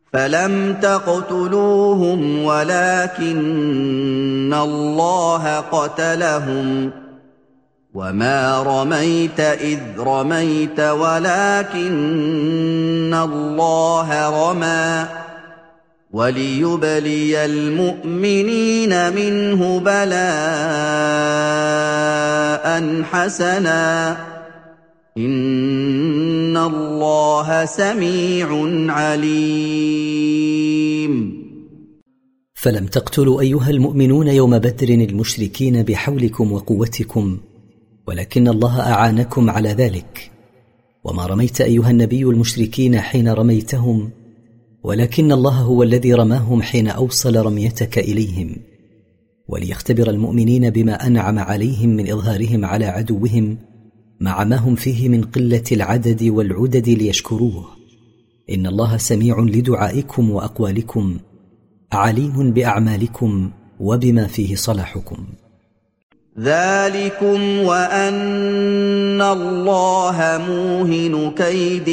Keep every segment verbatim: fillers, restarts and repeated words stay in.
فلم تقتلوهم ولكن الله قتلهم وما رميت إذ رميت ولكن الله رمى وليبلي المؤمنين منه بلاء حسنا إن الله سميع عليم. فلم تقتلوا أيها المؤمنون يوم بدر المشركين بحولكم وقوتكم ولكن الله أعانكم على ذلك، وما رميت أيها النبي المشركين حين رميتهم ولكن الله هو الذي رماهم حين أوصل رميتك إليهم، وليختبر المؤمنين بما أنعم عليهم من إظهارهم على عدوهم مع ما هم فيه من قلة العدد والعدد ليشكروه. إن الله سميع لدعائكم وأقوالكم عليم بأعمالكم وبما فيه صلاحكم. ذلكم وأن الله موهن كيد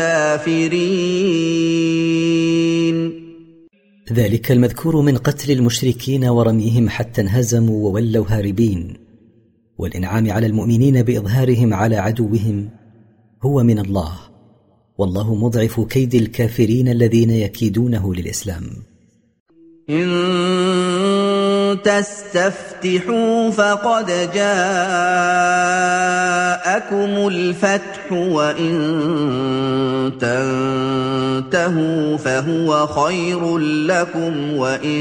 الكافرين. ذلك المذكور من قتل المشركين ورميهم حتى انهزموا وولوا هاربين والإنعام على المؤمنين بإظهارهم على عدوهم هو من الله، والله مضعف كيد الكافرين الذين يكيدونه للإسلام. إن تستفتحوا فقد جاءكم الفتح وإن تنتهوا فهو خير لكم وإن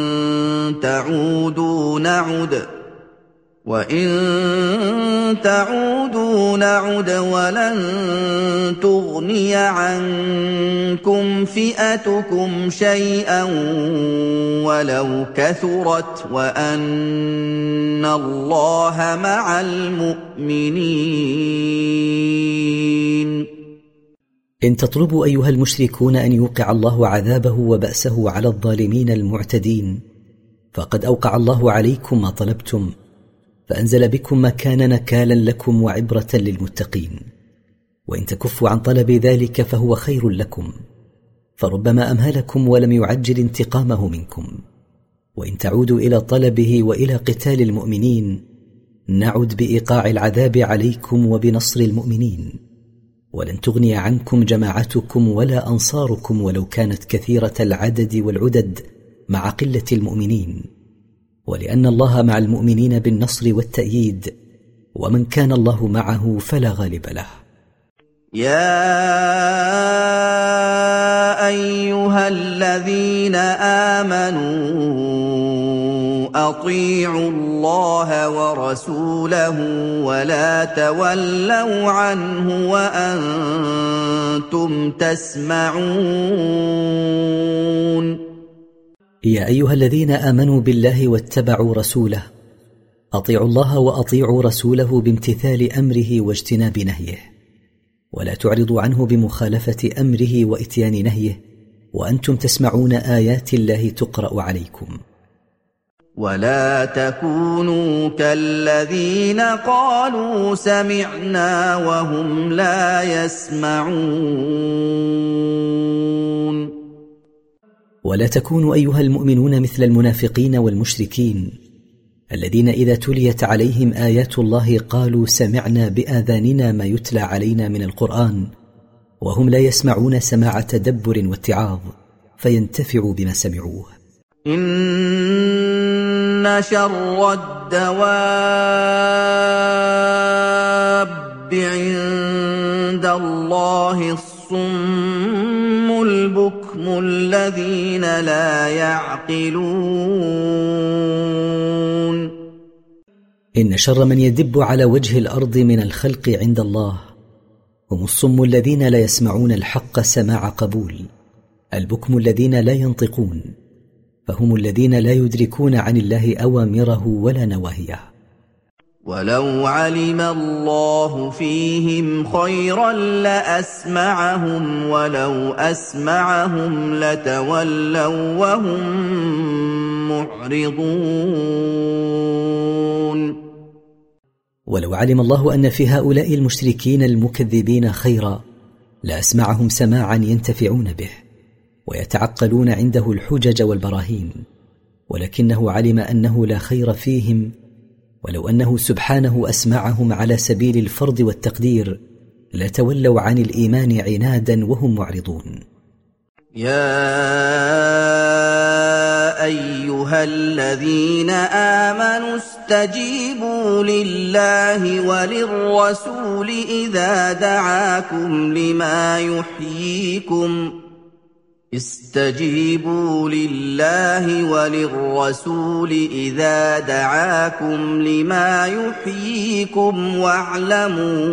تعودوا نعد وَإِن تَعُودُوا نَعُدْ وَلَن تُغْنِيَ عَنكُمْ فِئَتُكُمْ شَيْئًا وَلَوْ كَثُرَتْ وَأَنَّ اللَّهَ مَعَ الْمُؤْمِنِينَ. إن تطلبوا أيها المشركون أن يوقع الله عذابه وبأسه على الظالمين المعتدين فقد أوقع الله عليكم ما طلبتم، فأنزل بكم ما كان نكالا لكم وعبرة للمتقين. وإن تكفوا عن طلب ذلك فهو خير لكم، فربما أمهلكم ولم يعجل انتقامه منكم. وإن تعودوا إلى طلبه وإلى قتال المؤمنين نعد بإيقاع العذاب عليكم وبنصر المؤمنين، ولن تغني عنكم جماعتكم ولا أنصاركم ولو كانت كثيرة العدد والعدد مع قلة المؤمنين، ولأن الله مع المؤمنين بالنصر والتأييد، ومن كان الله معه فلا غالب له. يا أيها الذين آمنوا أطيعوا الله ورسوله ولا تولوا عنه وأنتم تسمعون. يا أيها الذين آمنوا بالله واتبعوا رسوله أطيعوا الله وأطيعوا رسوله بامتثال أمره واجتناب نهيه، ولا تعرضوا عنه بمخالفة أمره وإتيان نهيه وأنتم تسمعون آيات الله تقرأ عليكم. ولا تكونوا كالذين قالوا سمعنا وهم لا يسمعون. ولا تكونوا أيها المؤمنون مثل المنافقين والمشركين الذين إذا تليت عليهم آيات الله قالوا سمعنا بآذاننا ما يتلى علينا من القرآن وهم لا يسمعون سماع تدبر واتعاظ فينتفعوا بما سمعوه. إن شر الدواب عند الله الصم البكم الذين لا يعقلون. إن شر من يدب على وجه الأرض من الخلق عند الله هم الصم الذين لا يسمعون الحق سماع قبول، البكم الذين لا ينطقون، فهم الذين لا يدركون عن الله أوامره ولا نواهيه. ولو علم الله فيهم خيرا لأسمعهم ولو أسمعهم لتولوا وهم معرضون. ولو علم الله أن في هؤلاء المشركين المكذبين خيرا لأسمعهم سماعا ينتفعون به، ويتعقلون عنده الحجج والبراهين، ولكنه علم أنه لا خير فيهم، ولو أنه سبحانه أسمعهم على سبيل الفرض والتقدير لتولوا عن الإيمان عنادا وهم معرضون. يا أيها الذين آمنوا استجيبوا لله وللرسول إذا دعاكم لما يحييكم استجيبوا لله وللرسول إذا دعاكم لما يحييكم واعلموا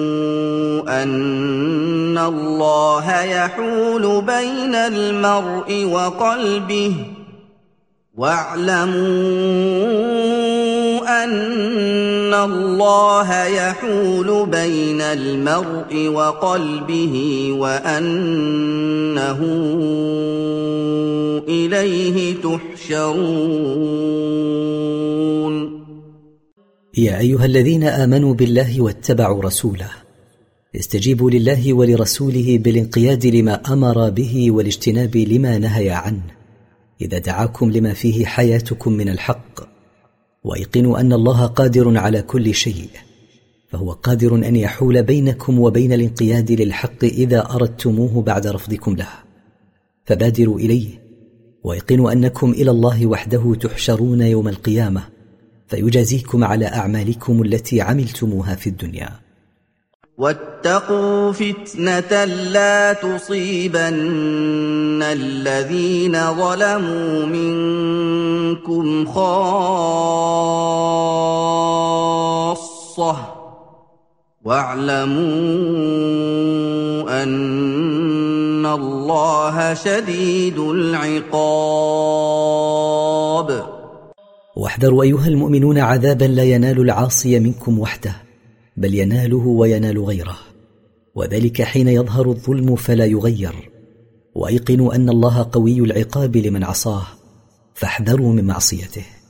أن الله يحول بين المرء وقلبه واعلموا أن الله يحول بين المرء وقلبه وأنه إليه تحشرون. يا أيها الذين آمنوا بالله واتبعوا رسوله استجيبوا لله ولرسوله بالانقياد لما أمر به والاجتناب لما نهى عنه إذا دعاكم لما فيه حياتكم من الحق، وأيقنوا أن الله قادر على كل شيء، فهو قادر أن يحول بينكم وبين الانقياد للحق إذا أردتموه بعد رفضكم له، فبادروا إليه وأيقنوا أنكم إلى الله وحده تحشرون يوم القيامة، فيجازيكم على أعمالكم التي عملتموها في الدنيا. واتقوا فتنة لا تصيبن الذين ظلموا منكم خاصة واعلموا أن الله شديد العقاب. واحذروا أيها المؤمنون عذابا لا ينال العاصي منكم وحده، بل يناله وينال غيره، وذلك حين يظهر الظلم فلا يغير. وأيقنوا أن الله قوي العقاب لمن عصاه، فاحذروا من معصيته.